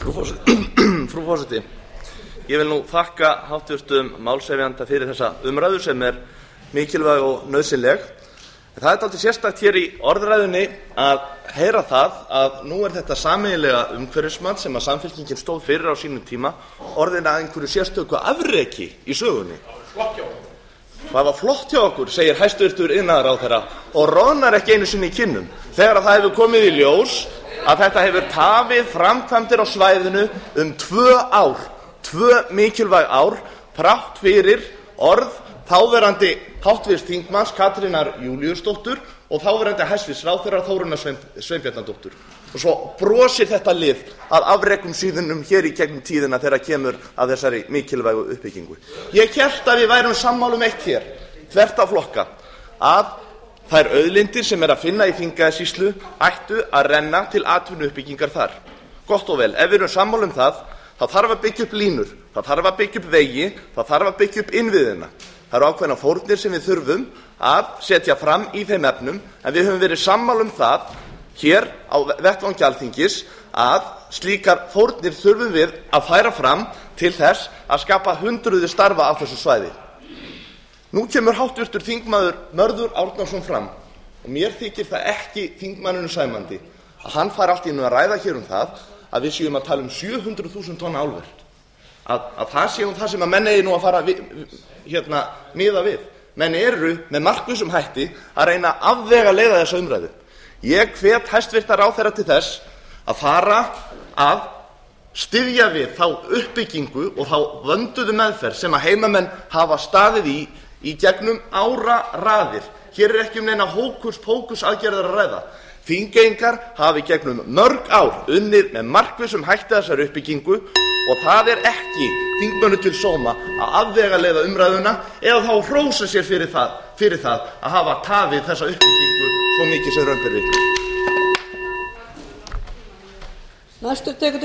Frú forseti, ég vil nú þakka háttvirtum málshefjanda fyrir þessa umræðu sem mikilvæg og nauðsynleg. Það dálítið sérstakt hér í orðræðunni að heyra það að nú þetta sameiginlega umhverfismat sem að Samfylkingin stóð fyrir á sínum tíma orðin að einhverju sérstöku afreki í sögunni. Það var flott hjá okkur, segir hæstvirtur iðnaðarráðherra og roðnar ekki einu sinni í kinnum þegar það hefur komið í ljós að þetta hefur tafið framkvæmdir á svæðinu 2 ár, 2 mikilvæg ár, þrátt fyrir orð þáverandi háttvirts þingmanns Katrínar Júlíusdóttur og þáverandi hæstvirts ráðherra Þórunnar Sveinbjarnardóttur. Og svo brosir þetta lið að afrekum síðunum hér í gegnum tíðina þegar kemur að þessari mikilvægu uppbyggingu. Ég hélt að við værum sammála eitt hér, þvert á flokka, að þær auðlindir sem að finna í Þingeyjarsýslu ættu að renna til atvinnuuppbyggingar þar. Gott og vel, ef við erum sammála það, þá þarf að byggja upp línur, það þarf að byggja upp vegi, það þarf að byggja upp innviðina. Það eru ákveðnar fórnir sem við þurfum að setja fram í þeim efnum, en við höfum verið sammála það hér á vettvangi Alþingis að slíkar fórnir þurfum við að færa fram til þess að skapa hundruði starfa á þessu svæði. Nú kemur háttvirtur þingmaður Mörður Árnason fram og mér þykir það ekki þingmanninu sæmandi að hann fari allt í einu að ræða hér það að við séum að tala 700.000 tonna álver. Að það séum það sem að menn eigi nú að fara miða við. Menn eru með markvissum hætti að reyna að afvegaleiða þessa umræðu. Ég hvet hæstvirta ráðherra til þess að fara að styðja við þá uppbyggingu og þá vönduðu meðferð sem að heimamenn hafa staðið í gegnum áraraðir. Hér ekki neina hókus-pókus aðgerðir að ræða. Þingeyingar hafa í gegnum mörg ár unnið með markvissum hætti þessari uppbyggingu og það ekki þingmönnum til sóma að afvegaleiða umræðuna eða þá hrósa sér fyrir það að hafa tafið þessa uppbyggingu svo mikið sem raun ber vitni.